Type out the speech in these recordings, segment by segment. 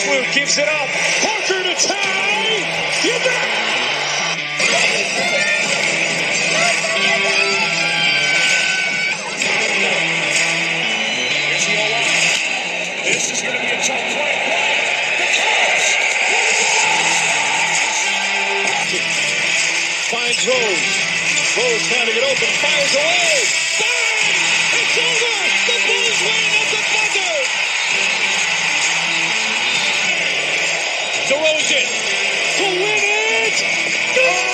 Fluke gives it up. Parker to tie. You bet. Here's the O-line. This is going to be a tough play. The Cubs. Finds Rose. Rose trying to get open. Fires away. Bang! It's over. The Bulls win at the buzzer. DeRozan to win it! Goal!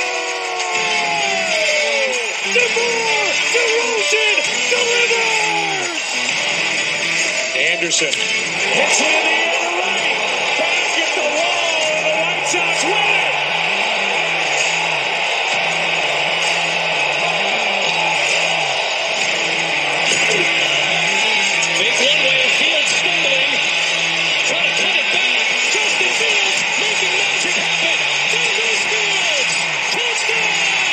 DeMar DeRozan delivers! Anderson hits it in the air to right. Back at the wall, and the White Sox win it! Big one-way Fields stumbling. Trying to cut it back. Justin Fields making magic happen. There goes Fields. Touchdown!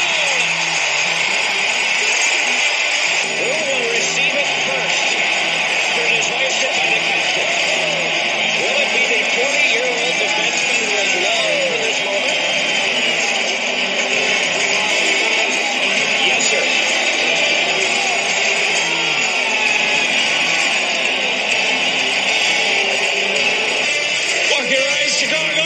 Who will receive it first? After it is hoisted by the captain. Will it be the 40-year-old defenseman who has longed for this moment? Yes, sir. Walk your eyes, Chicago!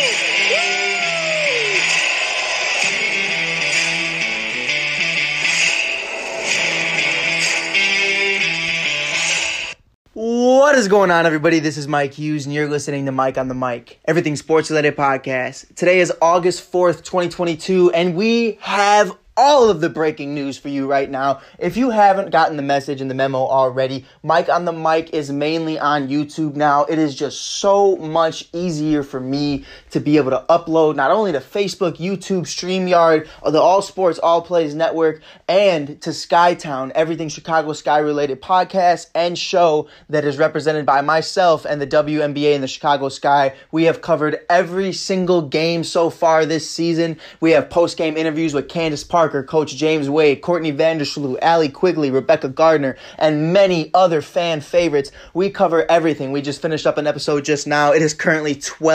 What is going on, everybody? This is Mike Hughes, and you're listening to Mike on the Mic, everything sports-related podcast. Today is August 4th, 2022, and we have all of the breaking news for you right now. If you haven't gotten the message and the memo already, Mike on the Mic is mainly on YouTube now. It is just so much easier for me to be able to upload not only to Facebook, YouTube, StreamYard, or the All Sports, All Plays Network, and to Skytown, everything Chicago Sky related podcast and show that is represented by myself and the WNBA and the Chicago Sky. We have covered every single game so far this season. We have post-game interviews with Candace Parker, Coach James Wade, Courtney Vandersloot, Allie Quigley, Rebecca Gardner, and many other fan favorites. We cover everything. We just finished up an episode just now. It is currently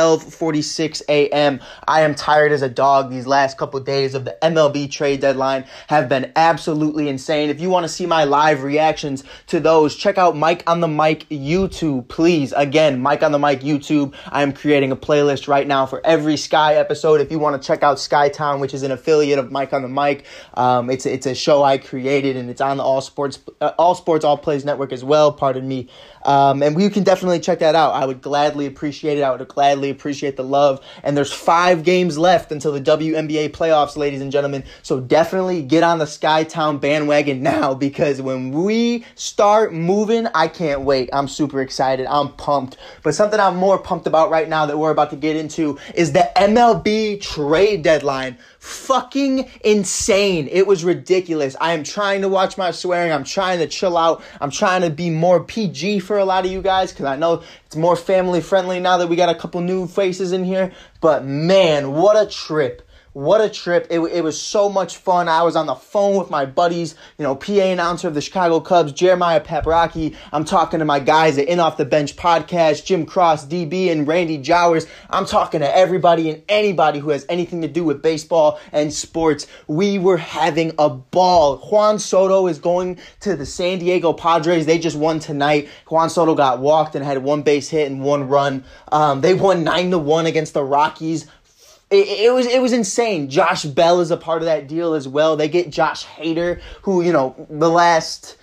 12:46 a.m. I am tired as a dog. These last couple days of the MLB trade deadline have been absolutely insane. If you want to see my live reactions to those, check out Mike on the Mic YouTube, please. Again, Mike on the Mic YouTube. I am creating a playlist right now for every Sky episode. If you want to check out Skytown, which is an affiliate of Mike on the Mic, it's a show I created, and it's on the All Sports, All Plays Network as well, pardon me. And you can definitely check that out. I would gladly appreciate it. I would gladly appreciate the love. And there's 5 games left until the WNBA playoffs, ladies and gentlemen. So definitely get on the Skytown bandwagon now, because when we start moving, I can't wait. I'm super excited. I'm pumped. But something I'm more pumped about right now that we're about to get into is the MLB trade deadline. Fucking insane. It was ridiculous. I am trying to watch my swearing. I'm trying to chill out. I'm trying to be more PG for a lot of you guys, because I know it's more family friendly now that we got a couple new faces in here. But man, what a trip. What a trip. It was so much fun. I was on the phone with my buddies, PA announcer of the Chicago Cubs, Jeremiah Paprocki. I'm talking to my guys at In Off the Bench podcast, Jim Cross, DB, and Randy Jowers. I'm talking to everybody and anybody who has anything to do with baseball and sports. We were having a ball. Juan Soto is going to the San Diego Padres. They just won tonight. Juan Soto got walked and had 1 base hit and 1 run. They won 9-1 against the Rockies. It was insane. Josh Bell is a part of that deal as well. They get Josh Hader, who, the last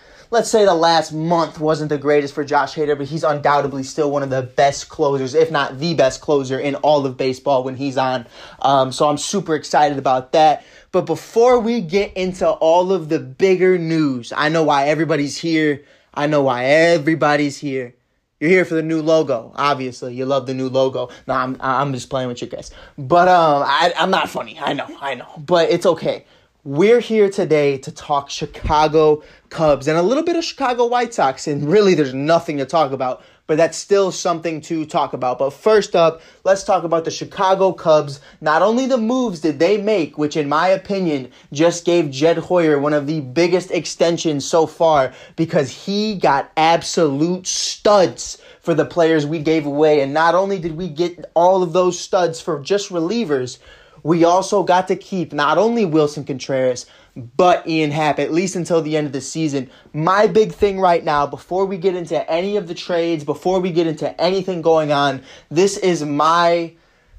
month wasn't the greatest for Josh Hader, but he's undoubtedly still one of the best closers, if not the best closer in all of baseball when he's on. So I'm super excited about that. But before we get into all of the bigger news, I know why everybody's here. You're here for the new logo. Obviously, you love the new logo. No, I'm just playing with you guys. But I'm not funny. I know. But it's okay. We're here today to talk Chicago Cubs and a little bit of Chicago White Sox, and really there's nothing to talk about, but that's still something to talk about. But first up, let's talk about the Chicago Cubs. Not only the moves did they make, which in my opinion just gave Jed Hoyer one of the biggest extensions so far, because he got absolute studs for the players we gave away. And not only did we get all of those studs for just relievers, we also got to keep not only Willson Contreras, but Ian Happ, at least until the end of the season. My big thing right now, before we get into any of the trades, before we get into anything going on, this is my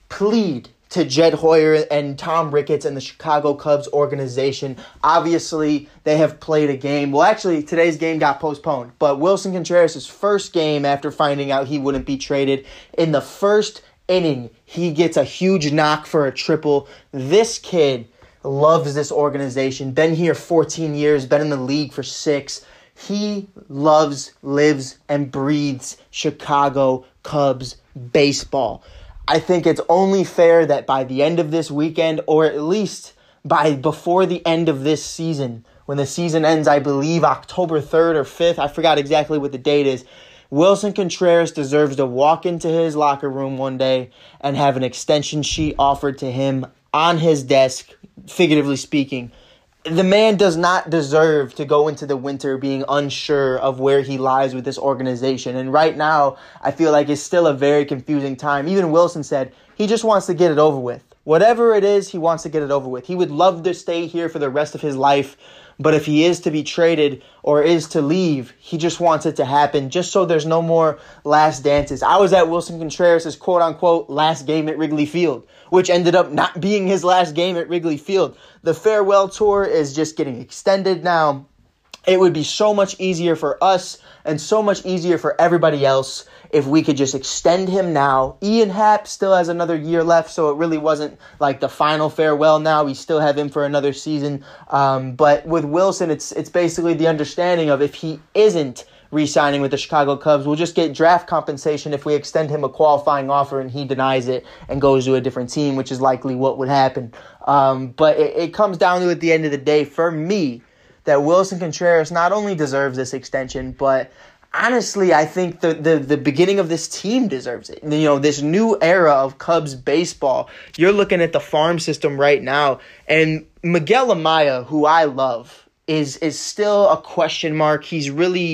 plead to Jed Hoyer and Tom Ricketts and the Chicago Cubs organization. Obviously, they have played a game. Well, actually, today's game got postponed, but Willson Contreras' first game after finding out he wouldn't be traded, in the first inning, he gets a huge knock for a triple. This kid loves this organization. Been here 14 years, been in the league for 6. He loves, lives, and breathes Chicago Cubs baseball. I think it's only fair that by the end of this weekend, or at least before the end of this season, when the season ends, I believe October 3rd or 5th, I forgot exactly what the date is, Willson Contreras deserves to walk into his locker room one day and have an extension sheet offered to him on his desk, figuratively speaking. The man does not deserve to go into the winter being unsure of where he lies with this organization. And right now, I feel like it's still a very confusing time. Even Willson said he just wants to get it over with. Whatever it is, he wants to get it over with. He would love to stay here for the rest of his life. But if he is to be traded or is to leave, he just wants it to happen just so there's no more last dances. I was at Willson Contreras' quote-unquote last game at Wrigley Field, which ended up not being his last game at Wrigley Field. The farewell tour is just getting extended now. It would be so much easier for us and so much easier for everybody else if we could just extend him now. Ian Happ still has another year left, so it really wasn't like the final farewell now. We still have him for another season. But with Willson, it's basically the understanding of if he isn't re-signing with the Chicago Cubs, we'll just get draft compensation if we extend him a qualifying offer and he denies it and goes to a different team, which is likely what would happen. But it comes down to, at the end of the day, for me, that Willson Contreras not only deserves this extension, but honestly, I think the beginning of this team deserves it. You know, this new era of Cubs baseball, you're looking at the farm system right now, and Miguel Amaya, who I love, is still a question mark. He's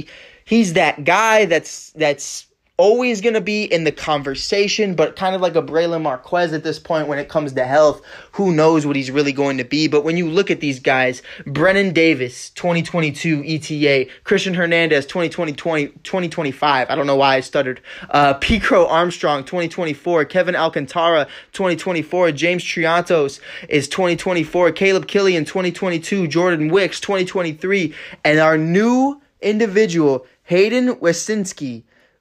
that guy that's always going to be in the conversation, but kind of like a Braylon Marquez at this point when it comes to health. Who knows what he's really going to be? But when you look at these guys, Brennan Davis, 2022 ETA, Christian Hernandez, 2025. I don't know why I stuttered. Picro Armstrong, 2024. Kevin Alcantara, 2024. James Triantos is 2024. Caleb Killian, 2022. Jordan Wicks, 2023. And our new individual, Hayden Wesinski,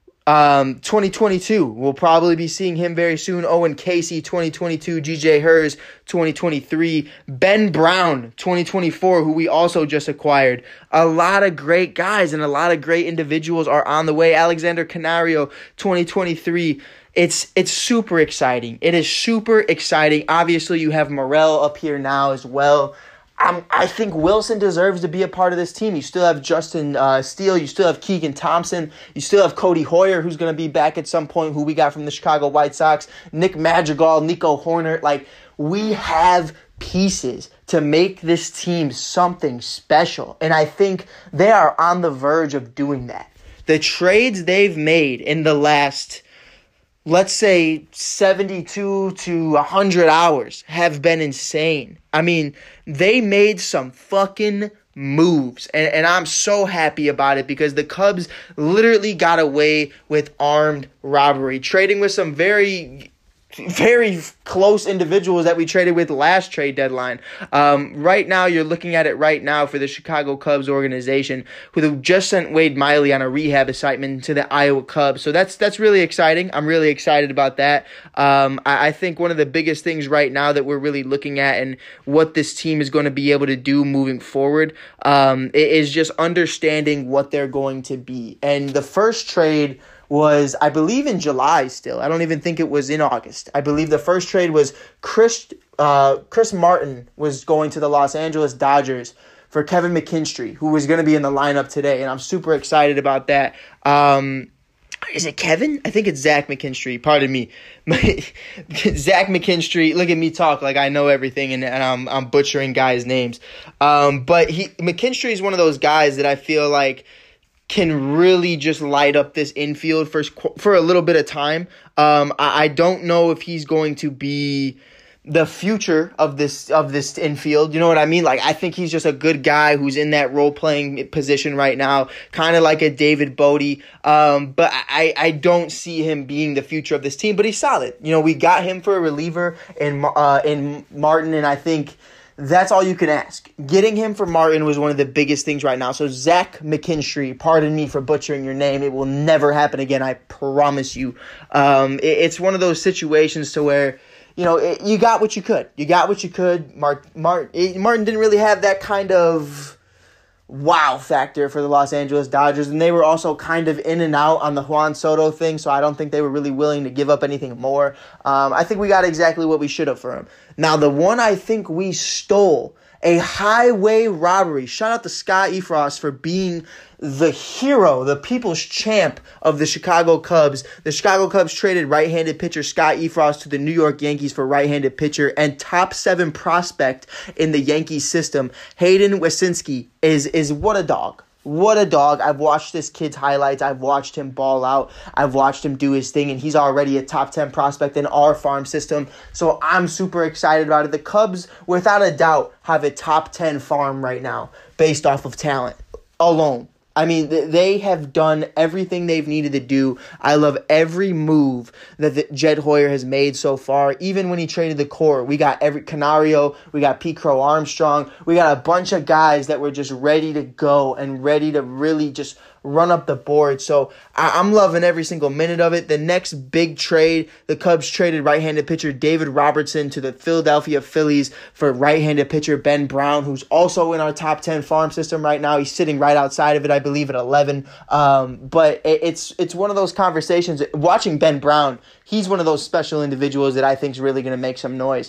2022. We'll probably be seeing him very soon. Owen Casey, 2022. GJ Hers, 2023. Ben Brown, 2024, who we also just acquired. A lot of great guys and a lot of great individuals are on the way. Alexander Canario, 2023. It's super exciting. It is super exciting. Obviously, you have Morel up here now as well. I think Willson deserves to be a part of this team. You still have Justin Steele. You still have Keegan Thompson. You still have Cody Hoyer, who's going to be back at some point, who we got from the Chicago White Sox. Nick Madrigal, Nico Horner. Like, we have pieces to make this team something special. And I think they are on the verge of doing that. The trades they've made in the last, let's say, 72 to 100 hours have been insane. I mean, they made some fucking moves, and I'm so happy about it because the Cubs literally got away with armed robbery, trading with some very close individuals that we traded with last trade deadline. Right now, you're looking at it right now for the Chicago Cubs organization, who just sent Wade Miley on a rehab assignment to the Iowa Cubs. So that's really exciting. I'm really excited about that. I think one of the biggest things right now that we're really looking at and what this team is going to be able to do moving forward is just understanding what they're going to be. And the first trade was, I believe, in July still. I don't even think it was in August. I believe the first trade was Chris Martin was going to the Los Angeles Dodgers for Kevin McKinstry, who was going to be in the lineup today, and I'm super excited about that. Is it Kevin? I think it's Zach McKinstry. Pardon me. Zach McKinstry. Look at me talk like I know everything, and I'm butchering guys' names. But McKinstry is one of those guys that I feel like can really just light up this infield for a little bit of time. I don't know if he's going to be the future of this infield. You know what I mean? Like, I think he's just a good guy who's in that role-playing position right now, kind of like a David Bodie. But I don't see him being the future of this team, but he's solid. You know, we got him for a reliever in Martin, and I think that's all you can ask. Getting him for Martin was one of the biggest things right now. So Zach McKinstry, pardon me for butchering your name. It will never happen again, I promise you. It's one of those situations to where, you know, you got what you could. You got what you could. Martin didn't really have that kind of wow factor for the Los Angeles Dodgers, and they were also kind of in and out on the Juan Soto thing, so I don't think they were really willing to give up anything more. I think we got exactly what we should have for him. Now, the one I think we stole, a highway robbery. Shout out to Scott Efros for being the hero, the people's champ of the Chicago Cubs. The Chicago Cubs traded right-handed pitcher Scott Efros to the New York Yankees for right-handed pitcher and top 7 prospect in the Yankees system. Hayden Wescinski is what a dog. What a dog. I've watched this kid's highlights. I've watched him ball out. I've watched him do his thing, and he's already a top 10 prospect in our farm system. So I'm super excited about it. The Cubs, without a doubt, have a top 10 farm right now based off of talent alone. I mean, they have done everything they've needed to do. I love every move that Jed Hoyer has made so far. Even when he traded the core, we got Canario, we got Pete Crow Armstrong. We got a bunch of guys that were just ready to go and ready to really just run up the board. So I'm loving every single minute of it. The next big trade, the Cubs traded right-handed pitcher David Robertson to the Philadelphia Phillies for right-handed pitcher Ben Brown, who's also in our top 10 farm system right now. He's sitting right outside of it, I believe, at 11. But it's one of those conversations. Watching Ben Brown, he's one of those special individuals that I think is really going to make some noise.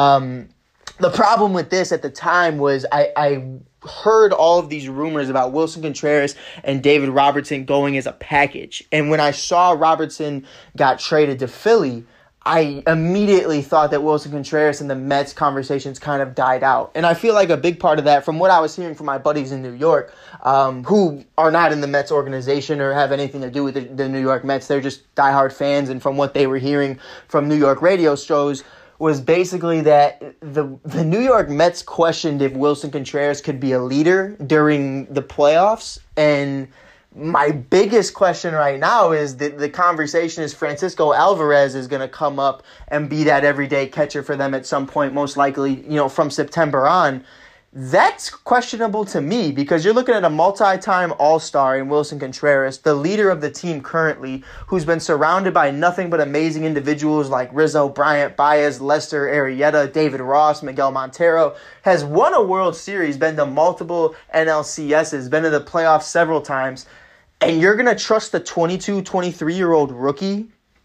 The problem with this at the time was I heard all of these rumors about Wilson Contreras and David Robertson going as a package. And when I saw Robertson got traded to Philly, I immediately thought that Wilson Contreras and the Mets conversations kind of died out. And I feel like a big part of that, from what I was hearing from my buddies in New York, who are not in the Mets organization or have anything to do with the New York Mets, they're just diehard fans. And from what they were hearing from New York radio shows, was basically that the New York Mets questioned if Wilson Contreras could be a leader during the playoffs. And my biggest question right now is that the conversation is Francisco Alvarez is going to come up and be that everyday catcher for them at some point, most likely, you know, from September on. That's questionable to me because you're looking at a multi-time All-Star in Wilson Contreras, the leader of the team currently, who's been surrounded by nothing but amazing individuals like Rizzo, Bryant, Baez, Lester, Arrieta, David Ross, Miguel Montero, has won a World Series, been to multiple NLCSs, been to the playoffs several times, and you're going to trust the 22, 23-year-old rookie?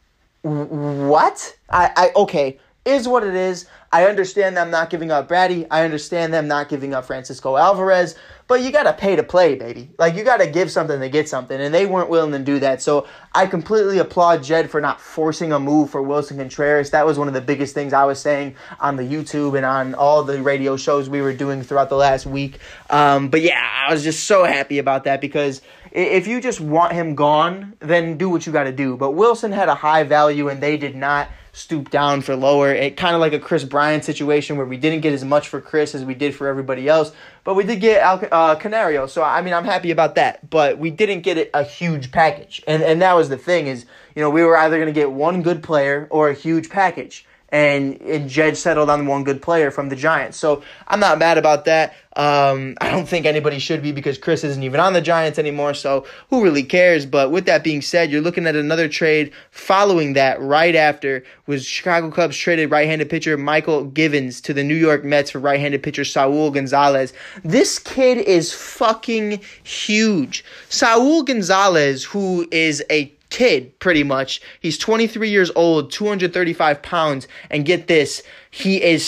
What? Okay, is what it is. I understand them not giving up Brady. I understand them not giving up Francisco Alvarez. But you got to pay to play, baby. Like, you got to give something to get something. And they weren't willing to do that. So I completely applaud Jed for not forcing a move for Wilson Contreras. That was one of the biggest things I was saying on the YouTube and on all the radio shows we were doing throughout the last week. But yeah, I was just so happy about that because if you just want him gone, then do what you got to do. But Wilson had a high value and they did not stoop down for lower. It kind of like a Chris Bryant situation where we didn't get as much for Chris as we did for everybody else, but we did get Canario. So I mean, I'm happy about that. But we didn't get a huge package, and that was the thing is, you know, we were either going to get one good player or a huge package. And Jed settled on one good player from the Giants. So I'm not mad about that. I don't think anybody should be because Chris isn't even on the Giants anymore, so who really cares? But with that being said, you're looking at another trade following that right after was Chicago Cubs traded right-handed pitcher Michael Givens to the New York Mets for right-handed pitcher Saul Gonzalez. This kid is fucking huge. Saul Gonzalez, who is a kid, pretty much. He's 23 years old, 235 pounds, and get this, he is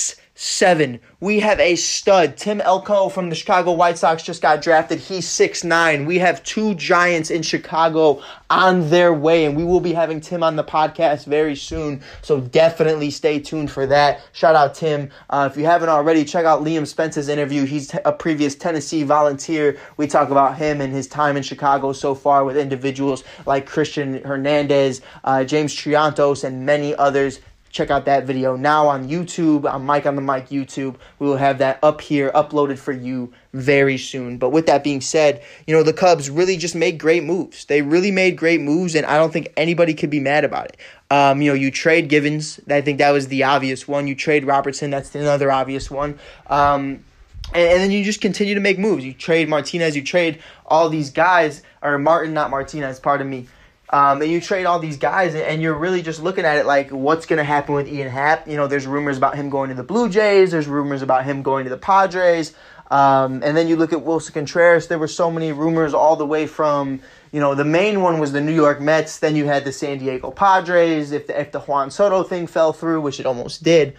6'7". We have a stud. Tim Elko from the Chicago White Sox just got drafted. He's 6'9". We have two giants in Chicago on their way, and we will be having Tim on the podcast very soon, so definitely stay tuned for that. Shout out Tim. If you haven't already, check out Liam Spence's interview. He's a previous Tennessee Volunteer. We talk about him and his time in Chicago so far with individuals like Christian Hernandez, James Triantos, and many others. Check out that video now on YouTube, on Mike on the Mic YouTube. We will have that up here, uploaded for you very soon. But with that being said, the Cubs really just made great moves. They really made great moves, and I don't think anybody could be mad about it. You trade Givens. I think that was the obvious one. You trade Robertson. That's another obvious one. And then you just continue to make moves. You trade Martinez. You trade all these guys, or Martin, not Martinez, pardon me. And you trade all these guys, and you're really just looking at it like, what's going to happen with Ian Happ? There's rumors about him going to the Blue Jays. There's rumors about him going to the Padres. And then you look at Wilson Contreras. There were so many rumors all the way from, the main one was the New York Mets. Then you had the San Diego Padres. If the Juan Soto thing fell through, which it almost did,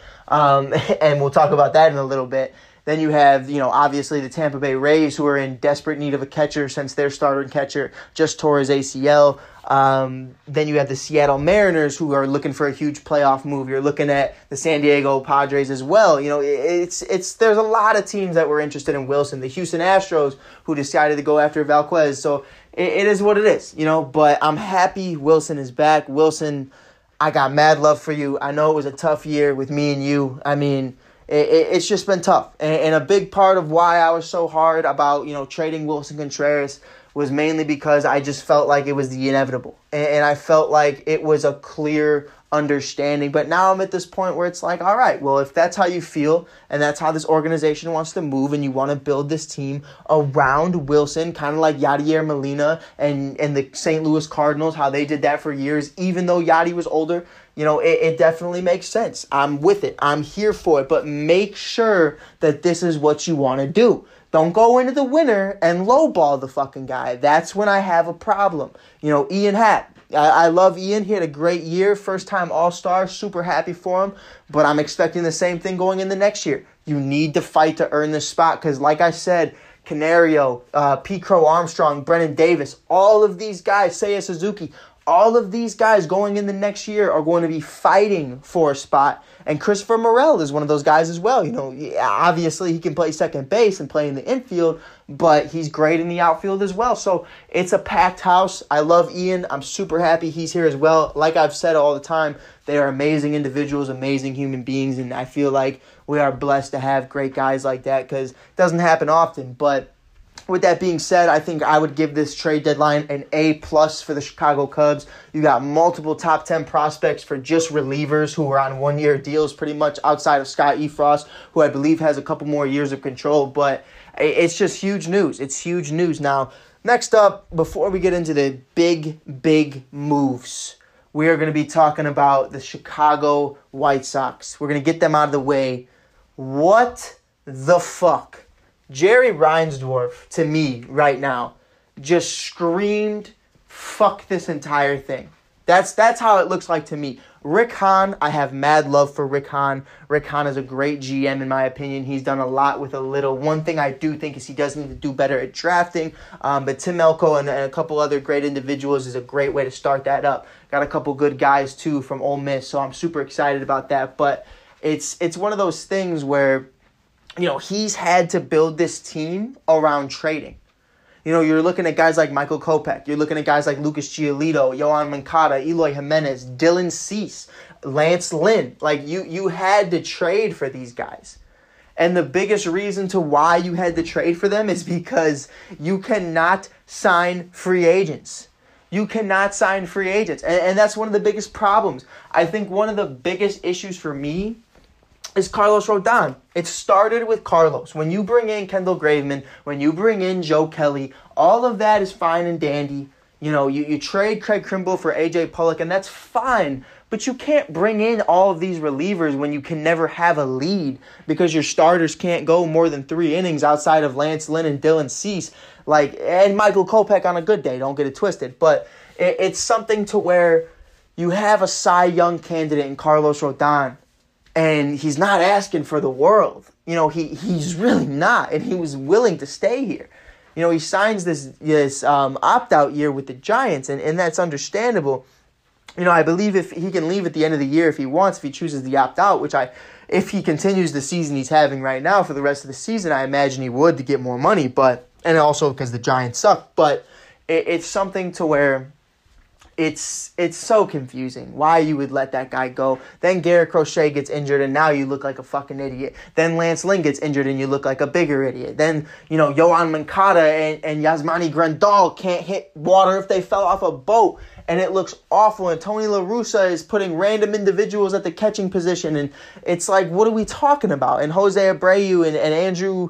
and we'll talk about that in a little bit. Then you have, obviously the Tampa Bay Rays, who are in desperate need of a catcher since their starting catcher just tore his ACL. Then you have the Seattle Mariners, who are looking for a huge playoff move. You're looking at the San Diego Padres as well. There's a lot of teams that were interested in Wilson. The Houston Astros, who decided to go after Valquez. So it is what it is, But I'm happy Wilson is back. Wilson, I got mad love for you. I know it was a tough year with me and you. I mean, it's just been tough. And a big part of why I was so hard about, trading Wilson Contreras was mainly because I just felt like it was the inevitable. And I felt like it was a clear understanding. But now I'm at this point where it's like, all right, well, if that's how you feel and that's how this organization wants to move and you want to build this team around Wilson, kind of like Yadier Molina and the St. Louis Cardinals, how they did that for years, even though Yadi was older, it definitely makes sense. I'm with it. I'm here for it. But make sure that this is what you want to do. Don't go into the winter and lowball the fucking guy. That's when I have a problem. Ian Happ. I love Ian. He had a great year. First-time All-Star. Super happy for him. But I'm expecting the same thing going in the next year. You need to fight to earn this spot because, like I said, Canario, Pete Crow Armstrong, Brennan Davis, all of these guys, Seiya Suzuki, all of these guys going in the next year are going to be fighting for a spot. And Christopher Morel is one of those guys as well. Obviously he can play second base and play in the infield, but he's great in the outfield as well. So it's a packed house. I love Ian. I'm super happy he's here as well. Like I've said all the time, they are amazing individuals, amazing human beings, and I feel like we are blessed to have great guys like that because it doesn't happen often. But with that being said, I think I would give this trade deadline an A+ for the Chicago Cubs. You got multiple top 10 prospects for just relievers who are on one-year deals pretty much outside of Scott Efros, who I believe has a couple more years of control. But it's just huge news. It's huge news. Now, next up, before we get into the big moves, we are going to be talking about the Chicago White Sox. We're going to get them out of the way. What the fuck? Jerry Reinsdorf, to me, right now, just screamed, fuck this entire thing. That's how it looks like to me. Rick Hahn, I have mad love for Rick Hahn. Rick Hahn is a great GM, in my opinion. He's done a lot with a little. One thing I do think is he does need to do better at drafting. But Tim Elko and a couple other great individuals is a great way to start that up. Got a couple good guys, too, from Ole Miss, so I'm super excited about that. But it's one of those things where he's had to build this team around trading. You're looking at guys like Michael Kopech. You're looking at guys like Lucas Giolito, Yohan Moncada, Eloy Jimenez, Dylan Cease, Lance Lynn. Like, you had to trade for these guys. And the biggest reason to why you had to trade for them is because you cannot sign free agents. You cannot sign free agents. And that's one of the biggest problems. I think one of the biggest issues for me is Carlos Rodon. It started with Carlos. When you bring in Kendall Graveman, when you bring in Joe Kelly, all of that is fine and dandy. You know, you trade Craig Kimbrell for A.J. Pollock, and that's fine. But you can't bring in all of these relievers when you can never have a lead because your starters can't go more than 3 innings outside of Lance Lynn and Dylan Cease. And Michael Kopech on a good day, don't get it twisted. But it's something to where you have a Cy Young candidate in Carlos Rodon, and he's not asking for the world. You know, he's really not, and he was willing to stay here. You know, he signs this opt-out year with the Giants, and that's understandable. You know, I believe if he can leave at the end of the year if he wants, if he chooses the opt-out, if he continues the season he's having right now for the rest of the season, I imagine he would to get more money, and also because the Giants suck. But it's something to where it's so confusing why you would let that guy go. Then Garrett Crochet gets injured, and now you look like a fucking idiot. Then Lance Lynn gets injured, and you look like a bigger idiot. Then, you know, Yoan Moncada and Yasmani Grandal can't hit water if they fell off a boat, and it looks awful. And Tony La Russa is putting random individuals at the catching position, and it's like, what are we talking about? And Jose Abreu and Andrew,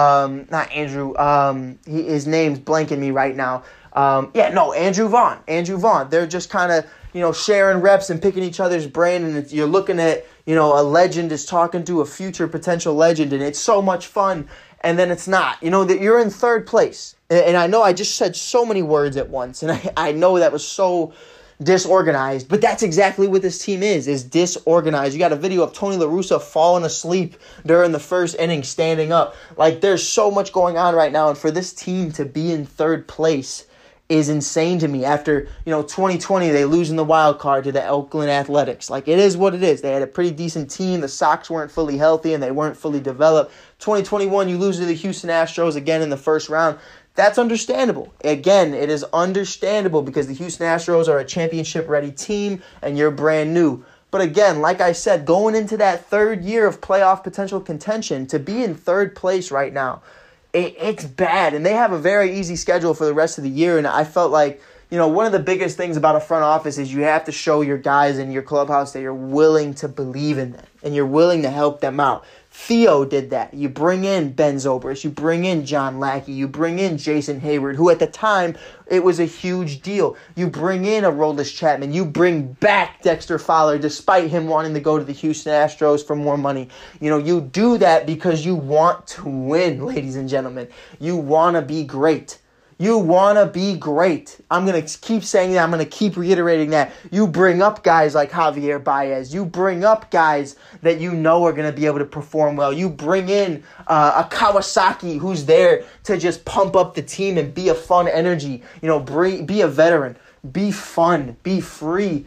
his name's blanking me right now. Andrew Vaughn. They're just kind of, you know, sharing reps and picking each other's brain, and you're looking at, you know, a legend is talking to a future potential legend, and it's so much fun, and then it's not. You know, that you're in third place, and I know I just said so many words at once, and I know that was so disorganized, but that's exactly what this team is disorganized. You got a video of Tony La Russa falling asleep during the first inning, standing up. Like, there's so much going on right now, and for this team to be in third place is insane to me. After, 2020, they lose in the wild card to the Oakland Athletics. Like, it is what it is. They had a pretty decent team. The Sox weren't fully healthy, and they weren't fully developed. 2021, you lose to the Houston Astros again in the first round. That's understandable. Again, it is understandable because the Houston Astros are a championship-ready team, and you're brand new. But again, like I said, going into that third year of playoff potential contention, to be in third place right now, it's bad. And they have a very easy schedule for the rest of the year, and I felt like, one of the biggest things about a front office is you have to show your guys in your clubhouse that you're willing to believe in them, and you're willing to help them out. Theo did that. You bring in Ben Zobrist. You bring in John Lackey. You bring in Jason Hayward, who at the time, it was a huge deal. You bring in Aroldis Chapman. You bring back Dexter Fowler, despite him wanting to go to the Houston Astros for more money. You do that because you want to win, ladies and gentlemen. You want to be great. You want to be great. I'm going to keep saying that. I'm going to keep reiterating that. You bring up guys like Javier Baez. You bring up guys that you know are going to be able to perform well. You bring in a Kawasaki who's there to just pump up the team and be a fun energy. Be a veteran. Be fun. Be free.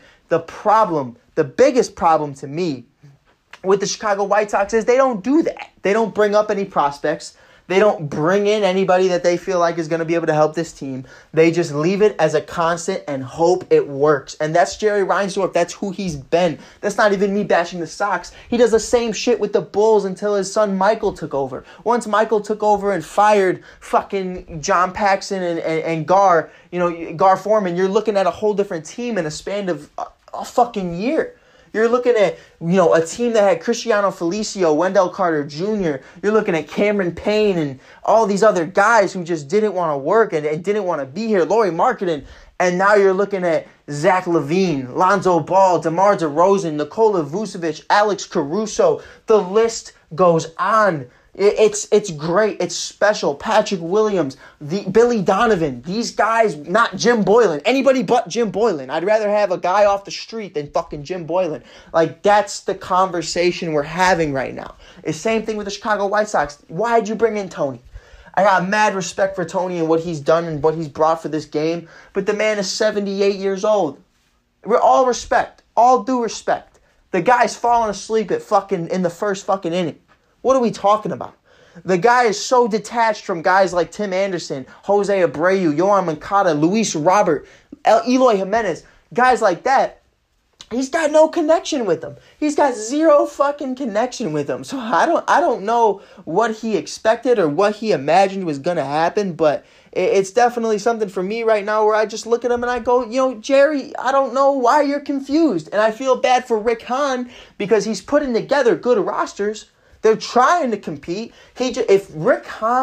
The biggest problem to me with the Chicago White Sox is they don't do that. They don't bring up any prospects. They don't bring in anybody that they feel like is going to be able to help this team. They just leave it as a constant and hope it works. And that's Jerry Reinsdorf. That's who he's been. That's not even me bashing the Sox. He does the same shit with the Bulls until his son Michael took over. Once Michael took over and fired fucking John Paxson and Gar Forman, you're looking at a whole different team in a span of a fucking year. You're looking at, a team that had Cristiano Felicio, Wendell Carter Jr. You're looking at Cameron Payne and all these other guys who just didn't want to work and didn't want to be here. Lauri Markkanen. And now you're looking at Zach LaVine, Lonzo Ball, DeMar DeRozan, Nikola Vucevic, Alex Caruso. The list goes on. It's great. It's special. Patrick Williams, Billy Donovan. These guys, not Jim Boylan. Anybody but Jim Boylan. I'd rather have a guy off the street than fucking Jim Boylan. Like, that's the conversation we're having right now. It's the same thing with the Chicago White Sox. Why'd you bring in Tony? I got mad respect for Tony and what he's done and what he's brought for this game, but the man is 78 years old. We're all respect. All due respect. The guy's falling asleep in the first fucking inning. What are we talking about? The guy is so detached from guys like Tim Anderson, Jose Abreu, Yoan Moncada, Luis Robert, Eloy Jimenez, guys like that. He's got no connection with them. He's got zero fucking connection with them. So I don't know what he expected or what he imagined was going to happen, but it's definitely something for me right now where I just look at him and I go, Jerry, I don't know why you're confused. And I feel bad for Rick Hahn because he's putting together good rosters. They're trying to compete. If Rick Hahn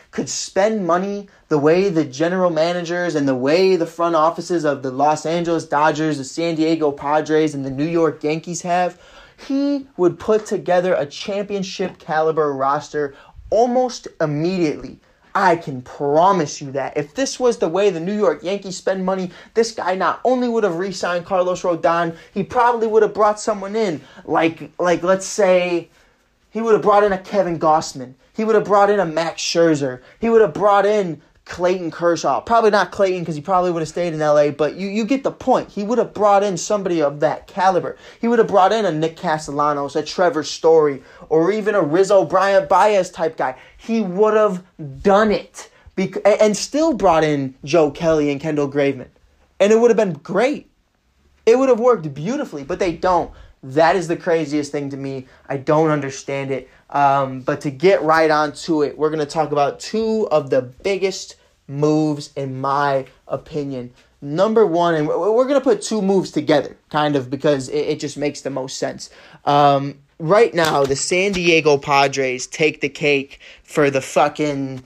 could spend money the way the general managers and the way the front offices of the Los Angeles Dodgers, the San Diego Padres, and the New York Yankees have, he would put together a championship caliber roster almost immediately. I can promise you that. If this was the way the New York Yankees spend money, this guy not only would have re-signed Carlos Rodon, he probably would have brought someone in. Like let's say, he would have brought in a Kevin Gausman. He would have brought in a Max Scherzer. He would have brought in Clayton Kershaw. Probably not Clayton because he probably would have stayed in LA, but you get the point. He would have brought in somebody of that caliber. He would have brought in a Nick Castellanos, a Trevor Story, or even a Rizzo Bryant Baez type guy. He would have done it and still brought in Joe Kelly and Kendall Graveman. And it would have been great. It would have worked beautifully, but they don't. That is the craziest thing to me. I don't understand it. But to get right on to it, we're going to talk about two of the biggest moves in my opinion. Number one, and we're going to put two moves together, kind of, because it just makes the most sense. Right now, the San Diego Padres take the cake for the fucking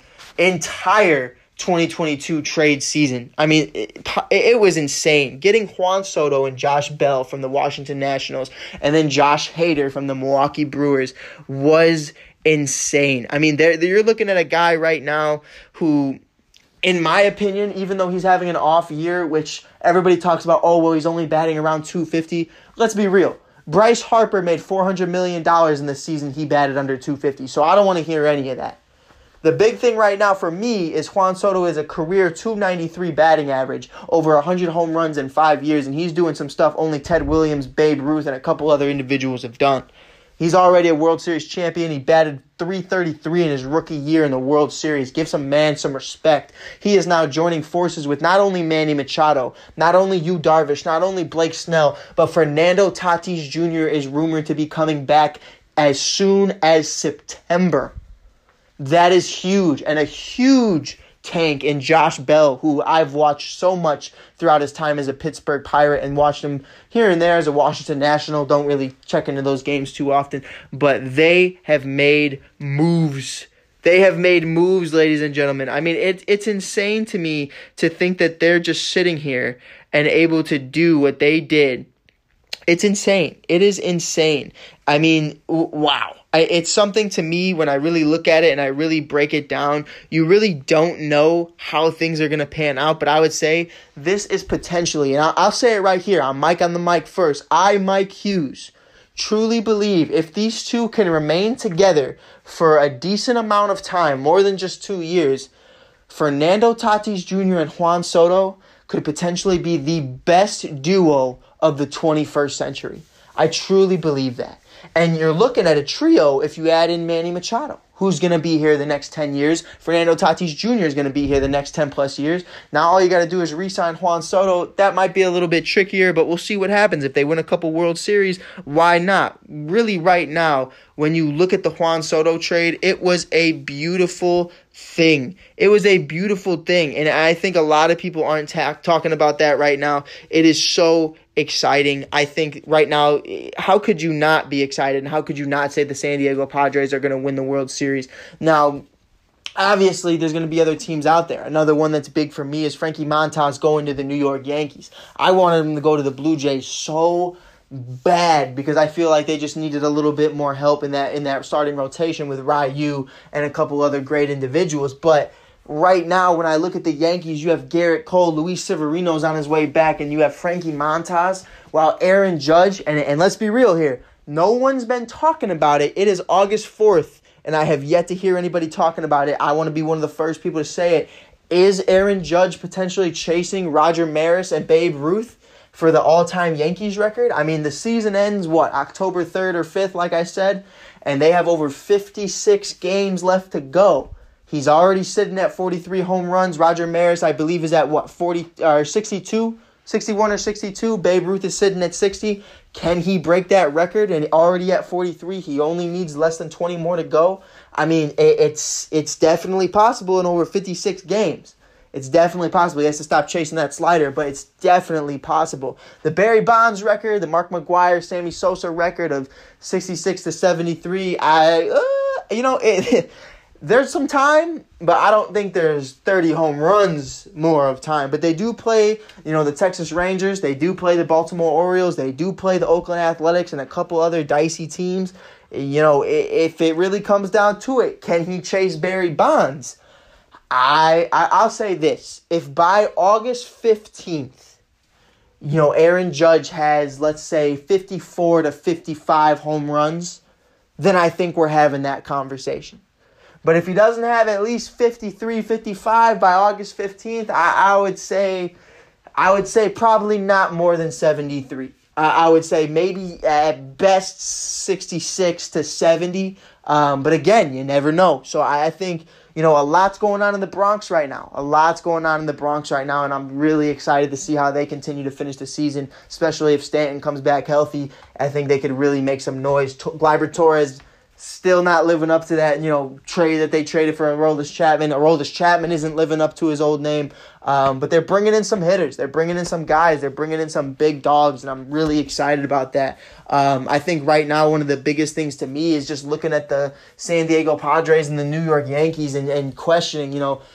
entire 2022 trade season. I mean, it was insane. Getting Juan Soto and Josh Bell from the Washington Nationals and then Josh Hader from the Milwaukee Brewers was insane. I mean, you're looking at a guy right now who, in my opinion, even though he's having an off year, which everybody talks about, oh, well, he's only batting around 250. Let's be real. Bryce Harper made $400 million in the season he batted under 250, so I don't want to hear any of that. The big thing right now for me is Juan Soto is a career 293 batting average, over 100 home runs in 5 years, and he's doing some stuff only Ted Williams, Babe Ruth, and a couple other individuals have done. He's already a World Series champion. He batted .333 in his rookie year in the World Series. Give some man some respect. He is now joining forces with not only Manny Machado, not only Yu Darvish, not only Blake Snell, but Fernando Tatis Jr. is rumored to be coming back as soon as September. That is huge, and a huge tank in Josh Bell, who I've watched so much throughout his time as a Pittsburgh Pirate and watched him here and there as a Washington National. Don't really check into those games too often, but they have made moves. They have made moves, ladies and gentlemen. I mean, it's insane to me to think that they're just sitting here and able to do what they did. It's insane. It is insane. I mean, wow. It's something to me when I really look at it and I really break it down. You really don't know how things are going to pan out, but I would say this is potentially, and I'll say it right here. I'm Mike on the mic first. I, Mike Hughes, truly believe if these two can remain together for a decent amount of time, more than just 2 years, Fernando Tatis Jr. and Juan Soto could potentially be the best duo of the 21st century. I truly believe that. And you're looking at a trio if you add in Manny Machado, who's going to be here the next 10 years. Fernando Tatis Jr. is going to be here the next 10 plus years. Now all you got to do is re-sign Juan Soto. That might be a little bit trickier, but we'll see what happens. If they win a couple World Series, why not? Really, right now, when you look at the Juan Soto trade, it was a beautiful thing. It was a beautiful thing, and I think a lot of people aren't talking about that right now. It is so exciting. I think right now, how could you not be excited, and how could you not say the San Diego Padres are going to win the World Series? Now, obviously, there's going to be other teams out there. Another one that's big for me is Frankie Montas going to the New York Yankees. I wanted him to go to the Blue Jays so bad because I feel like they just needed a little bit more help in that starting rotation with Ryu and a couple other great individuals. But right now, when I look at the Yankees, you have Garrett Cole, Luis Severino's on his way back, and you have Frankie Montas, while Aaron Judge, and let's be real here, no one's been talking about it. It is August 4th, and I have yet to hear anybody talking about it. I want to be one of the first people to say it. Is Aaron Judge potentially chasing Roger Maris and Babe Ruth for the all-time Yankees record? I mean, the season ends, October 3rd or 5th, like I said, and they have over 56 games left to go. He's already sitting at 43 home runs. Roger Maris, I believe, is at 62? 61 or 62. Babe Ruth is sitting at 60. Can he break that record? And already at 43, he only needs less than 20 more to go. I mean, it's definitely possible in over 56 games. It's definitely possible. He has to stop chasing that slider, but it's definitely possible. The Barry Bonds record, the Mark McGwire, Sammy Sosa record of 66 to 73, there's some time, but I don't think there's 30 home runs more of time. But they do play, the Texas Rangers. They do play the Baltimore Orioles. They do play the Oakland Athletics and a couple other dicey teams. If it really comes down to it, can he chase Barry Bonds? I'll say this. If by August 15th, Aaron Judge has, let's say, 54 to 55 home runs, then I think we're having that conversation. But if he doesn't have at least 53, 55 by August 15th, I would say probably not more than 73. I would say maybe at best 66 to 70. But again, you never know. So I think, a lot's going on in the Bronx right now. And I'm really excited to see how they continue to finish the season, especially if Stanton comes back healthy. I think they could really make some noise. Gleyber Torres still not living up to that, trade that they traded for Aroldis Chapman. Aroldis Chapman isn't living up to his old name. But they're bringing in some hitters. They're bringing in some guys. They're bringing in some big dogs, and I'm really excited about that. I think right now one of the biggest things to me is just looking at the San Diego Padres and the New York Yankees and questioning,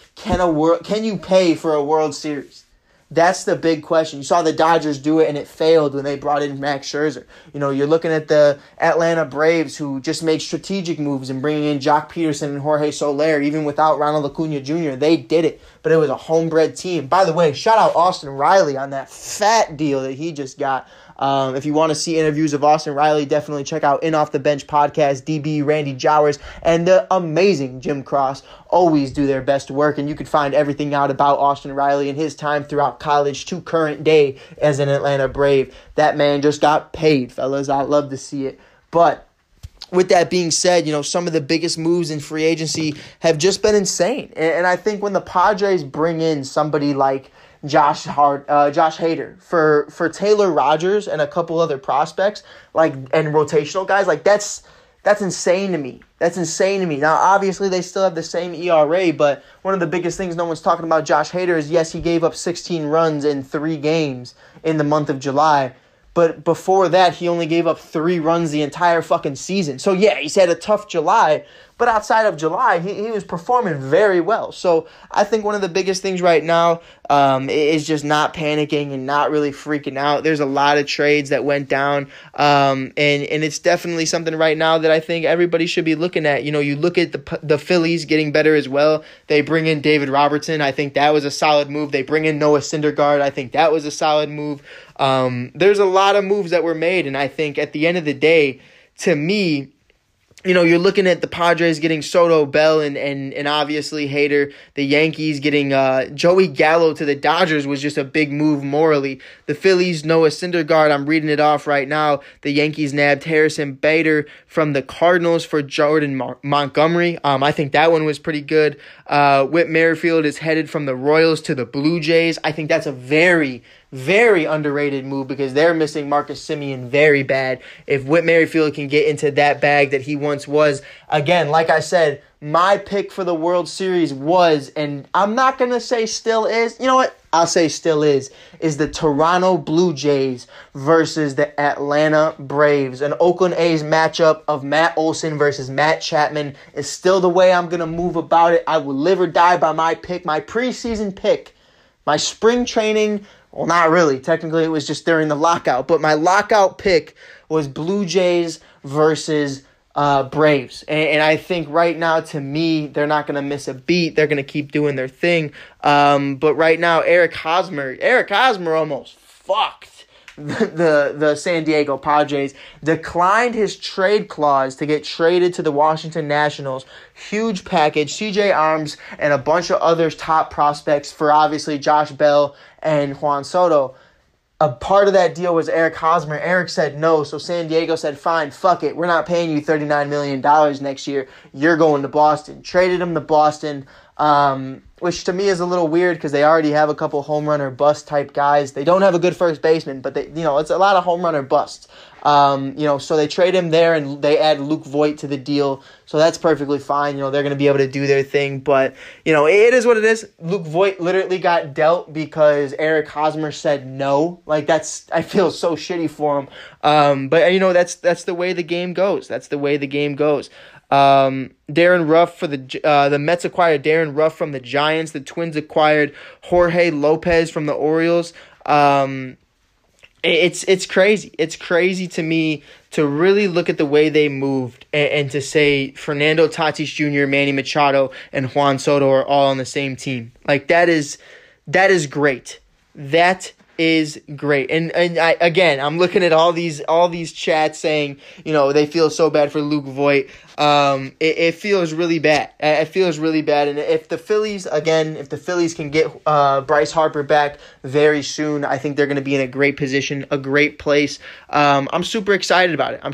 can you pay for a World Series? That's the big question. You saw the Dodgers do it, and it failed when they brought in Max Scherzer. You're looking at the Atlanta Braves, who just made strategic moves and bringing in Jock Peterson and Jorge Soler, even without Ronald Acuna Jr. They did it, but it was a homebred team. By the way, shout out Austin Riley on that fat deal that he just got. If you want to see interviews of Austin Riley, definitely check out In Off the Bench podcast. DB, Randy Jowers, and the amazing Jim Cross always do their best work, and you can find everything out about Austin Riley and his time throughout college to current day as an Atlanta Brave. That man just got paid, fellas. I love to see it. But with that being said, some of the biggest moves in free agency have just been insane. And I think when the Padres bring in somebody like Josh Hader for Taylor Rogers and a couple other prospects and rotational guys, that's insane to me. Now, obviously, they still have the same ERA, but one of the biggest things no one's talking about Josh Hader is, yes, he gave up 16 runs in 3 games in the month of July. But before that, he only gave up 3 runs the entire fucking season. So, yeah, he's had a tough July. But outside of July, he was performing very well. So I think one of the biggest things right now is just not panicking and not really freaking out. There's a lot of trades that went down. And it's definitely something right now that I think everybody should be looking at. You look at the Phillies getting better as well. They bring in David Robertson. I think that was a solid move. They bring in Noah Syndergaard. I think that was a solid move. There's a lot of moves that were made. And I think at the end of the day, to me, you're looking at the Padres getting Soto, Bell, and obviously Hader. The Yankees getting Joey Gallo to the Dodgers was just a big move morally. The Phillies, Noah Syndergaard, I'm reading it off right now. The Yankees nabbed Harrison Bader from the Cardinals for Jordan Montgomery. I think that one was pretty good. Whit Merrifield is headed from the Royals to the Blue Jays. I think that's a very, very underrated move because they're missing Marcus Semien very bad. If Whit Merrifield can get into that bag that he once was, again, like I said, my pick for the World Series was, and I'm not going to say still is, you know what? I'll say still is the Toronto Blue Jays versus the Atlanta Braves. An Oakland A's matchup of Matt Olson versus Matt Chapman is still the way I'm going to move about it. I will live or die by my pick, my preseason pick, my spring training. Well, not really. Technically, it was just during the lockout. But my lockout pick was Blue Jays versus Braves. And I think right now, to me, they're not going to miss a beat. They're going to keep doing their thing. But right now, Eric Hosmer almost fucked the San Diego Padres. Declined his trade clause to get traded to the Washington Nationals. Huge package. CJ Arms and a bunch of other top prospects for obviously Josh Bell and Juan Soto. A part of that deal was Eric Hosmer. Eric said no, so San Diego said, fine, fuck it. We're not paying you $39 million next year. You're going to Boston. Traded him to Boston, which to me is a little weird because they already have a couple home run or bust type guys. They don't have a good first baseman, but it's a lot of home run or busts. So they trade him there and they add Luke Voit to the deal. So that's perfectly fine. They're going to be able to do their thing, but it is what it is. Luke Voit literally got dealt because Eric Hosmer said no. I feel so shitty for him. But that's the way the game goes. Darren Ruff for the Mets acquired Darren Ruff from the Giants. The Twins acquired Jorge Lopez from the Orioles. It's crazy. It's crazy to me to really look at the way they moved and to say Fernando Tatis Jr., Manny Machado, and Juan Soto are all on the same team. Like that is great. That is great. And I'm looking at all these chats saying, they feel so bad for Luke Voit. It feels really bad. It feels really bad. And if the Phillies can get Bryce Harper back very soon, I think they're going to be in a great position, a great place. I'm super excited about it.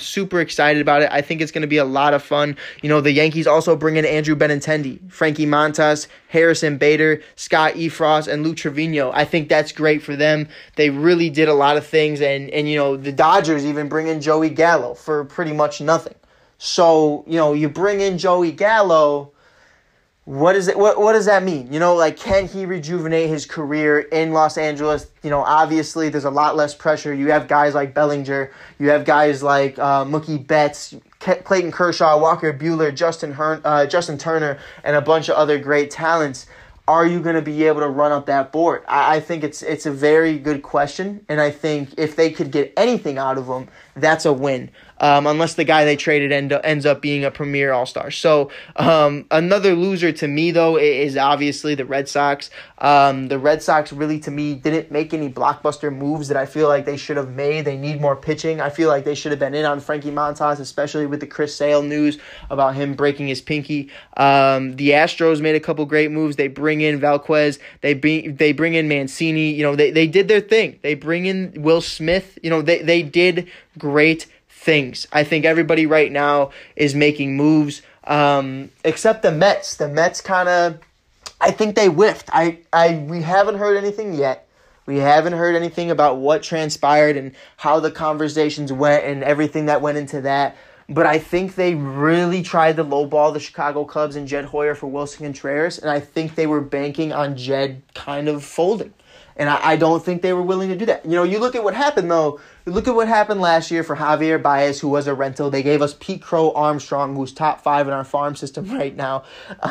I think it's going to be a lot of fun. The Yankees also bring in Andrew Benintendi, Frankie Montas, Harrison Bader, Scott Efros, and Lou Trevino. I think that's great for them. They really did a lot of things. And the Dodgers even bring in Joey Gallo for pretty much nothing. So, you bring in Joey Gallo, what does that mean? Can he rejuvenate his career in Los Angeles? Obviously there's a lot less pressure. You have guys like Bellinger, you have guys like Mookie Betts, Clayton Kershaw, Walker Buehler, Justin Turner, and a bunch of other great talents. Are you going to be able to run up that board? I think it's a very good question, and I think if they could get anything out of them, that's a win. Unless the guy they traded ends up being a premier all-star. So another loser to me, though, is obviously the Red Sox. The Red Sox really, to me, didn't make any blockbuster moves that I feel like they should have made. They need more pitching. I feel like they should have been in on Frankie Montas, especially with the Chris Sale news about him breaking his pinky. The Astros made a couple great moves. They bring in Valquez. They bring in Mancini. They did their thing. They bring in Will Smith. They did great things. I think everybody right now is making moves, except the Mets. The Mets kind of, I think they whiffed. We haven't heard anything yet. We haven't heard anything about what transpired and how the conversations went and everything that went into that. But I think they really tried to lowball the Chicago Cubs and Jed Hoyer for Wilson Contreras, and I think they were banking on Jed kind of folding. And I don't think they were willing to do that. You look at what happened, though. You look at what happened last year for Javier Baez, who was a rental. They gave us Pete Crow Armstrong, who's top 5 in our farm system right now.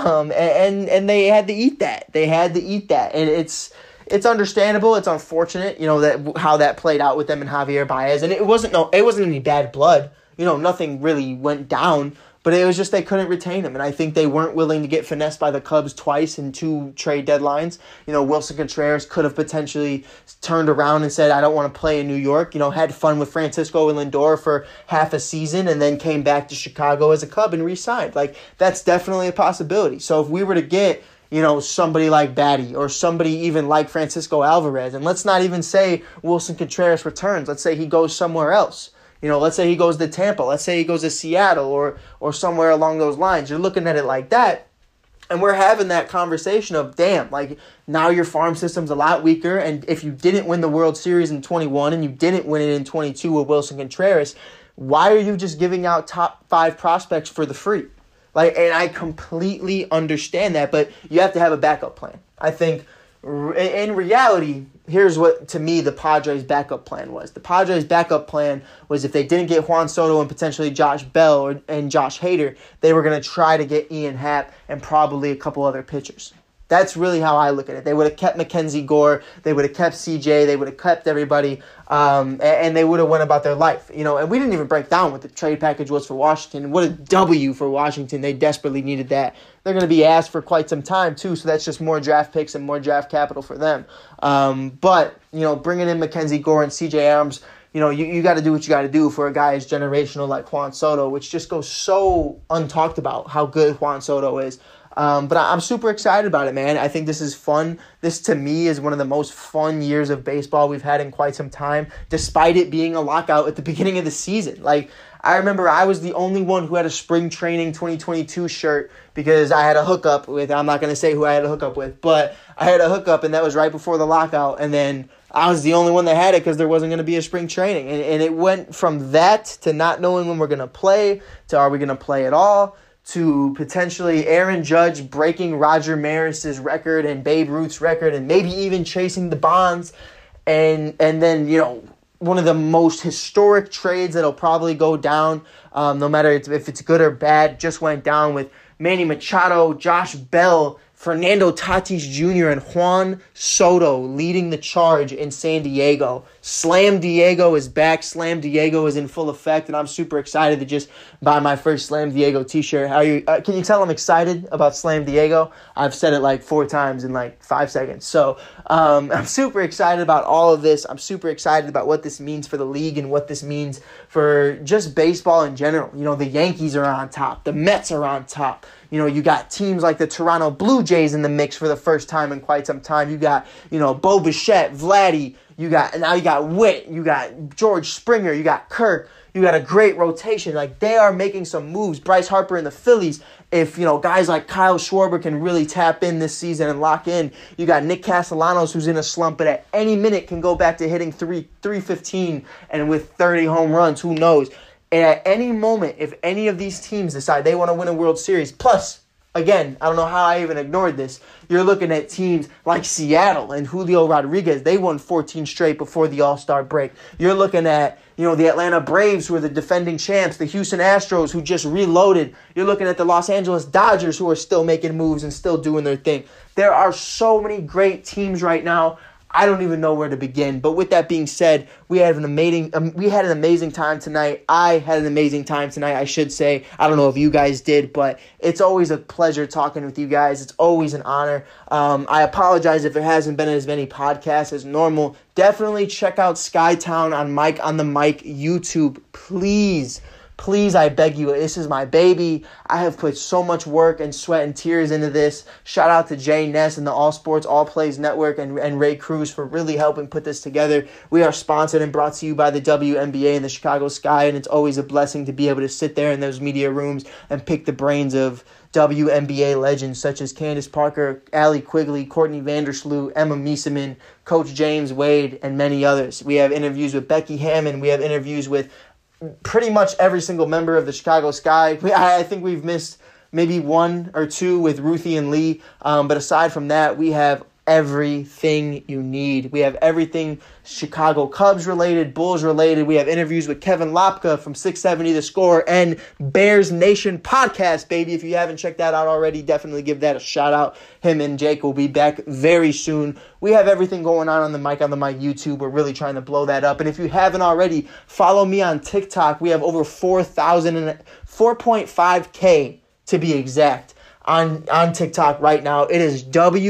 And they had to eat that. And it's understandable. It's unfortunate, that how that played out with them and Javier Baez. And it wasn't any bad blood. Nothing really went down. But it was just they couldn't retain him, and I think they weren't willing to get finessed by the Cubs twice in 2 trade deadlines. Wilson Contreras could have potentially turned around and said, I don't want to play in New York, had fun with Francisco Lindor for half a season and then came back to Chicago as a Cub and re-signed. That's definitely a possibility. So if we were to get somebody like Batty or somebody even like Francisco Alvarez, and let's not even say Wilson Contreras returns. Let's say he goes somewhere else. Let's say he goes to Tampa. Let's say he goes to Seattle or somewhere along those lines. You're looking at it like that, and we're having that conversation of, damn, now your farm system's a lot weaker, and if you didn't win the World Series in 21 and you didn't win it in 22 with Wilson Contreras, why are you just giving out top 5 prospects for the free? And I completely understand that, but you have to have a backup plan. I think in reality, here's what, to me, the Padres' backup plan was. The Padres' backup plan was if they didn't get Juan Soto and potentially Josh Bell and Josh Hader, they were going to try to get Ian Happ and probably a couple other pitchers. That's really how I look at it. They would have kept Mackenzie Gore. They would have kept CJ. They would have kept everybody, and they would have went about their life. And we didn't even break down what the trade package was for Washington. What a W for Washington. They desperately needed that. They're going to be asked for quite some time, too, so that's just more draft picks and more draft capital for them. But bringing in Mackenzie Gore and CJ Abrams, you got to do what you got to do for a guy as generational like Juan Soto, which just goes so untalked about how good Juan Soto is. But I'm super excited about it, man. I think this is fun. This, to me, is one of the most fun years of baseball we've had in quite some time, despite it being a lockout at the beginning of the season. I remember I was the only one who had a spring training 2022 shirt because I had a hookup with, I'm not going to say who I had a hookup with, but I had a hookup, and that was right before the lockout, and then I was the only one that had it because there wasn't going to be a spring training. And it went from that to not knowing when we're going to play to are we going to play at all, to potentially Aaron Judge breaking Roger Maris's record and Babe Ruth's record and maybe even chasing the Bonds. And then, one of the most historic trades that'll probably go down, no matter if it's good or bad. Just went down with Manny Machado, Josh Bell, Fernando Tatis Jr., and Juan Soto leading the charge in San Diego. Slam Diego is back. Slam Diego is in full effect, and I'm super excited to just buy my first Slam Diego t-shirt. How you? Can you tell I'm excited about Slam Diego? I've said it like 4 times in like 5 seconds. So I'm super excited about all of this. I'm super excited about what this means for the league and what this means for just baseball in general. You know, the Yankees are on top. The Mets are on top. You know, you got teams like the Toronto Blue Jays in the mix for the first time in quite some time. You got, you know, Bo Bichette, Vladdy. You got Witt. You got George Springer. You got Kirk. You got a great rotation. Like, they are making some moves. Bryce Harper and the Phillies. If, you know, guys like Kyle Schwarber can really tap in this season and lock in. You got Nick Castellanos, who's in a slump, but at any minute can go back to hitting 315 and with 30 home runs. Who knows? And at any moment, if any of these teams decide they want to win a World Series, plus, again, I don't know how I even ignored this, you're looking at teams like Seattle and Julio Rodriguez. They won 14 straight before the All-Star break. You're looking at, you know, the Atlanta Braves, who are the defending champs, the Houston Astros, who just reloaded. You're looking at the Los Angeles Dodgers, who are still making moves and still doing their thing. There are so many great teams right now. I don't even know where to begin. But with that being said, we had an amazing time tonight. I had an amazing time tonight, I should say. I don't know if you guys did, but it's always a pleasure talking with you guys. It's always an honor. I apologize if there hasn't been as many podcasts as normal. Definitely check out Skytown on Mike on the Mic YouTube. Please, I beg you, this is my baby. I have put so much work and sweat and tears into this. Shout out to Jay Ness and the All Sports All Plays Network and Ray Cruz for really helping put this together. We are sponsored and brought to you by the WNBA and the Chicago Sky, and it's always a blessing to be able to sit there in those media rooms and pick the brains of WNBA legends such as Candace Parker, Allie Quigley, Courtney Vandersloot, Emma Mieseman, Coach James Wade, and many others. We have interviews with Becky Hammon. We have interviews with pretty much every single member of the Chicago Sky. I think we've missed maybe 1 or 2 with Ruthie and Lee. But aside from that, we have everything you need. We have everything Chicago Cubs related, Bulls related. We have interviews with Kevin Lopka from 670 The Score and Bears Nation podcast, baby. If you haven't checked that out already, definitely give that a shout out. Him and Jake will be back very soon. We have everything going on the Mike on the Mic YouTube. We're really trying to blow that up. And if you haven't already, follow me on TikTok. We have over 4.5K to be exact. On TikTok right now. It is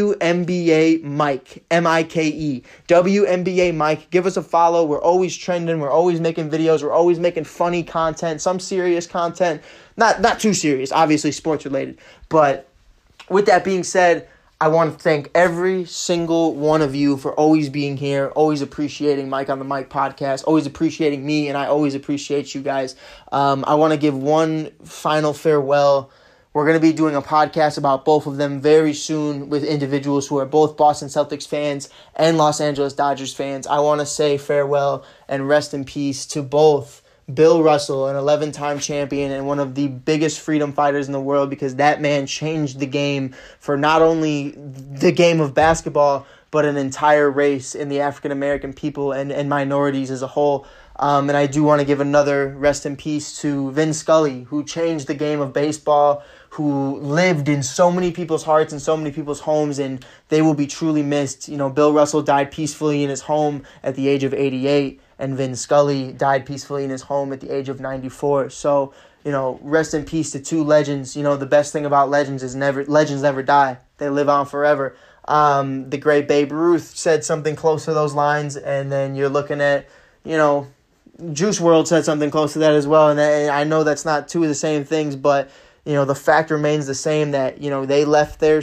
WNBA Mike, M-I-K-E, WNBA Mike. Give us a follow. We're always trending. We're always making videos. We're always making funny content, some serious content. Not too serious, obviously sports related. But with that being said, I want to thank every single one of you for always being here, always appreciating Mike on the Mic podcast, always appreciating me, and I always appreciate you guys. I want to give one final farewell. We're going to be doing a podcast about both of them very soon with individuals who are both Boston Celtics fans and Los Angeles Dodgers fans. I want to say farewell and rest in peace to both Bill Russell, an 11-time champion and one of the biggest freedom fighters in the world, because that man changed the game for not only the game of basketball, but an entire race in the African-American people and minorities as a whole. And I do want to give another rest in peace to Vin Scully, who changed the game of baseball, who lived in so many people's hearts and so many people's homes, and they will be truly missed. You know, Bill Russell died peacefully in his home at the age of 88, and Vin Scully died peacefully in his home at the age of 94. So, you know, rest in peace to 2 legends. You know, the best thing about legends is legends never die. They live on forever. The great Babe Ruth said something close to those lines, and then you're looking at, you know, Juice WRLD said something close to that as well, and I know that's not 2 of the same things, but you know, the fact remains the same that, you know, they left their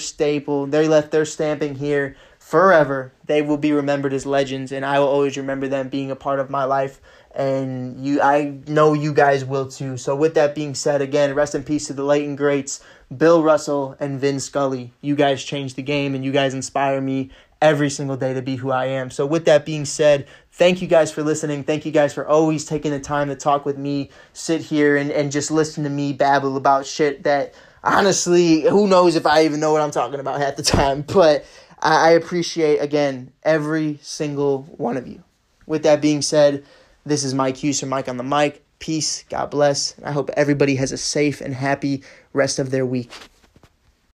stamping here forever. They will be remembered as legends, and I will always remember them being a part of my life, and I know you guys will too. So with that being said, again, rest in peace to the late and greats, Bill Russell and Vin Scully. You guys changed the game, and you guys inspire me every single day to be who I am. So with that being said, thank you guys for listening. Thank you guys for always taking the time to talk with me, sit here and just listen to me babble about shit that honestly, who knows if I even know what I'm talking about half the time. But I appreciate, again, every single one of you. with that being said, this is Mike Hughes from Mike on the Mic. Peace. God bless. And I hope everybody has a safe and happy rest of their week.